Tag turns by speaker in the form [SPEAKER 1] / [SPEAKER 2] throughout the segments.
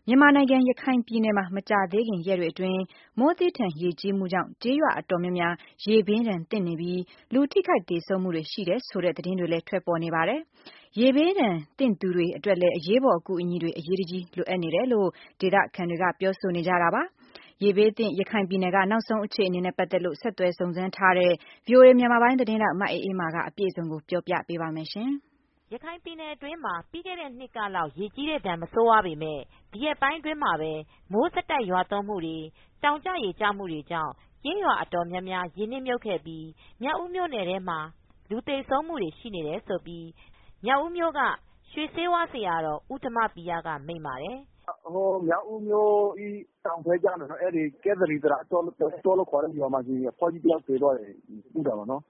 [SPEAKER 1] မြန်မာနိုင်ငံရခိုင်ပြည်နယ်မှာမကြာသေးခင်ရက်တွေအတွင်းမိုးသည်းထန်ရေကြီးမှုကြောင့်ကျေးရွာအတော်များများရေဘေးဒဏ်သင့်နေပြီးလူထိခိုက်သေဆုံးမှုတွေရှိတယ်ဆိုတဲ့သတင်းတွေလည်းထွက်ပေါ်နေပါတယ်။ရေဘေးဒဏ်သင့်သူတွေအတွက်လည်းအရေးပေါ်အကူအညီတွေအရေးတကြီးလိုအပ်နေတယ်လို့ဒေသခံတွေကပြောဆိုနေကြတာပါ။ရေဘေးသင့်ရခိုင်ပြည်နယ်ကနောက်ဆုံးအခြေအနေနဲ့ပတ်သက်လို့ဆက်သွယ်စုံစမ်းထားတဲ့ VOA မြန်မာပိုင်းသတင်းထောက်မအေးအေးမာကအပြည့်အစုံကိုပြောပြပေးပါမယ်။
[SPEAKER 2] ရခိုင်ပြည်နယ်အတွင်းမှာပြီးခဲ့တဲ့နှစ်ကလောက်ရေကြီးတဲ့ဒဏ်မဆိုးဝါးပေမယ့်ဒီရက်ပိုင်းအတွင်းမှာပဲမိုးဆက်တိုက်ရွာသွန်းမှုတွေတောင်ကျရေကျမှုတွေကြောင့်ကျေးရွာအတော်များများရေနစ်မြုပ်ခဲ့ပြီးမြောက်ဦးမြို့နယ်ထဲမှာလူသေဆုံးမှုတွေရှိနေတယ်လို့မြောက်ဦးမြို့ကရွှေဆေးဝါးဆရာတော်ဦးဓမ္မပီယကမိန့်ပါတယ်
[SPEAKER 3] ။မြောက်ဦးမြို့တောင်ဘက်ကျတော့ကဲသရီတရာတောလို့ခေါ်တဲ့ရွာမှာအဖွားကြီးတယောက်သေသွားတယ်။သူက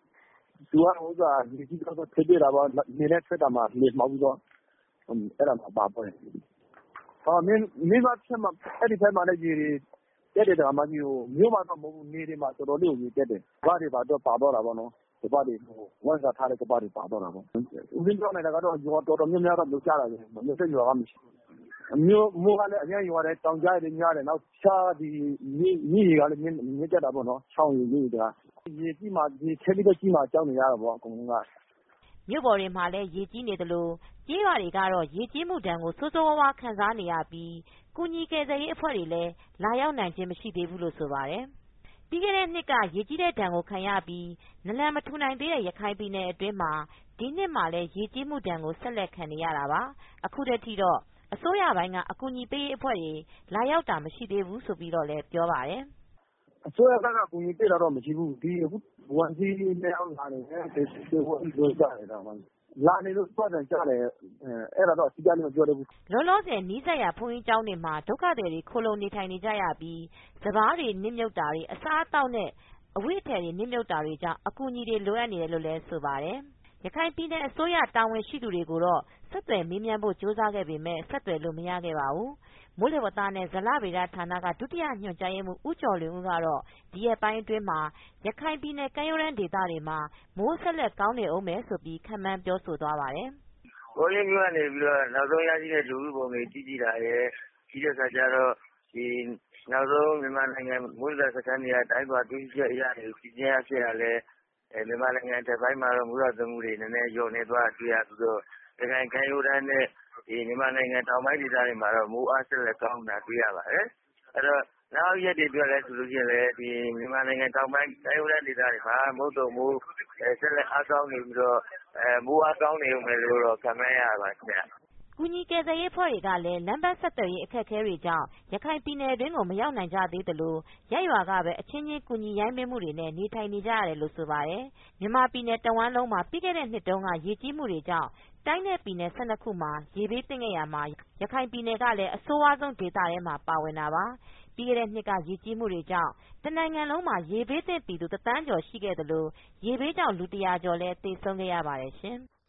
[SPEAKER 3] ရေကြီးတော့ထွက်ပြေးတာပေါ့နေနဲ့ထွက်တာမှာလေမှောက်ပြီးတော့အဲ့ဒါမှာပါသွားတယ်။မင်းမအဲ့ဒီဘက်မှာလည်းရေတက်တယ်မြို့မှာတော့မဟုတ်ဘူးနေတွေမှာတော်တော်လေးရေတက်တယ်။ဘာတွေပါတော့ပါသွားတာပေါ့နော်။ကပ္ပတွေဝမ်းစာထားတဲ့ကပ္ပတွေပါသွားတာပေါ့။ဦးဇင်းပြောနေတာကတော့ရွာတော်တော်များများတော့လို့ကြားတာပဲမမြတ်တဲ့ရွာကမရှိဘူး။မိုးကလည်းအများရွာတယ်တောင်ကြားတွေများတယ်နောက်ချားဒီမြစ်ရေကလည်းမြင့်တက်တာပေါ့နော်ချောင်းရေကြီးတာရေကြီးမှရေထက်ပြီးတော့ကြီးမှကြောက်နေရတာပေါ့အကုန်လုံးက
[SPEAKER 2] မြို့ပေါ်တွေမှာလည်းရေကြီးနေသလိုကျေးရွာတွေကတော့ရေကြီးမှုဒဏ်ကိုဆိုးဆိုးဝါးဝါးခံစားနေရပြီးကူညီကယ်ဆယ်ရေးအဖွဲ့တွေလည်းလာရောက်နိုင်ခြင်းမရှိသေးဘူးလို့ဆိုပါတယ်။ပြီးခဲ့တဲ့နှစ်ကရေကြီးတဲ့ဒဏ်ကိုခံရပြီးနလန်မထူနိုင်သေးတဲ့ရခိုင်ပြည်နယ်အတွင်းမှာဒီနှစ်မှာလည်းရေကြီးမှုဒဏ်ကိုဆက်လက်ခံနေရတာပါ။အခုထိတော့အစိုးရပိုင်းကအကူညီပေးရေးအဖွဲ့တွေလာရောက်တာမရှိသေးဘူးဆိုပြီးတော့လည်းပြောပါတယ်
[SPEAKER 3] ။အစိုးရကအကူညီပေးတာတော့မရှိဘူးဒီအခုဝန်ကြီးနဲ့အောင်လာနေတယ်ဒီဝန်ကြီးတို့ကြားနေတာမှလာနေလို့ပတ်တယ်ကြားတယ်အဲ့ဒါတော့အစီအစဉ်မပြောသေးဘူး
[SPEAKER 2] လောလောဆယ်နီးစပ်ရာဘုန်းကြီးကျောင်းတွေမှာဒုက္ခသည်တွေခိုလုံနေထိုင်နေကြရပြီးစပါးတွေနစ်မြုပ်တာတွေအစားအသောက်နဲ့အဝတ်အထည်တွေနစ်မြုပ်တာတွေကြောင့်အကူအညီတွေလိုအပ်နေတယ်လို့လည်းဆိုပါတယ်။ရခိုင်ပြည်နယ်အစိုးရတာဝန်ရှိသူတွေကိုတော့ဆက်သွယ်မေးမြန်းဖို့ကြိုးစားခဲ့ပေမယ့်ဆက်သွယ်လို့မရခဲ့ပါဘူး။မိုးလေဝသနဲ့ဇလဗေဒဌာနကဒုတိယညွှန်ကြားရေးမှူးဦးကျော်လွင်ဦးကတော့ဒီရက်ပိုင်းအတွင်းမှာရခိုင်ပြည်နယ်ကမ်းရိုးတန်းဒေသတွေမှာမိုးဆက်လက်ကောင်းနေဦးမယ်ဆိုပြီးခန့်မှန်းပြောဆိုသွားပါတယ်
[SPEAKER 4] ။မိုးရင်းမြို့ကနေပြီးတော့နောက်ဆုံးရရှိတဲ့လူမှုပုံတွေကြည့်တာရယ်ပြီးတဲ့အခါကျတော့ဒီနောက်ဆုံးမြန်မာနိုင်ငံမိုးလေဝသစခန်းတွေကတိုင်းပါတွေ့ရှိချက်အရနေပြည်ကျင်းအဖြစ်ကလည်းမြန်မာနိုင်ငံတစ်ပိုင်းမှာတော့မိုးရွာသွန်းမှုတွေနည်းနည်းလျော့နေသွားတွေ့ရပြီးတော့ရခိုင်ကမ်းရိုးတန်းနဲ့ဒီမြန်မာနိုင်ငံတောင်ပိုင်းဒေသတွေမှာတော့မိုးအားဆက်လက်ကောင်းတာတွေ့ရပါတယ်။အဲ့တော့နောက်ရက်တွေအတွက်လည်းဆိုလို့ရှိရင်လည်းဒီမြန်မာနိုင်ငံတောင်ပိုင်းကမ်းရိုးတန်းဒေသတွေမှာမုတ်တုံမိုးဆက်လက်အားကောင်းနေပြီးတော့မိုးအားကောင်းနေဦးမယ်လို့တော့ခန့်မှန်းရပါတယ်ခင်ဗျာ
[SPEAKER 2] ။ကူညီကယ်ဆယ်ရေးအဖွဲ့တွေကလည်းလမ်းပန်းဆက်သွယ်ရေးအခက်အခဲတွေကြောင့်ရခိုင်ပြည်နယ်အတွင်းကိုမရောက်နိုင်ကြသေးသလိုရပ်ရွာကပဲအချင်းချင်းကူညီရိုင်းပင်းမှုတွေနဲ့နေထိုင်နေကြရတယ်လို့ဆိုပါတယ်။မြန်မာပြည်နယ်တဝန်းလုံးမှာပြီးခဲ့တဲ့နှစ်တုန်းကရေကြီးမှုတွေကြောင့်တိုင်းနဲ့ပြည်နယ်12ခုမှာရေဘေးသင့်ခဲ့ရမှာရခိုင်ပြည်နယ်ကလည်းအဆိုးဝါးဆုံးဒေသထဲမှာပါဝင်တာပါ။ပြီးခဲ့တဲ့နှစ်ကရေကြီးမှုတွေကြောင့်တနိုင်ငံလုံးမှာရေဘေးသင့်ပြည်သူ1,000,000 ကျော်ရှိခဲ့သလိုရေဘေးကြောင့်လူ100 ကျော်လည်းသေဆုံးခဲ့ရပါတယ်ရှင်။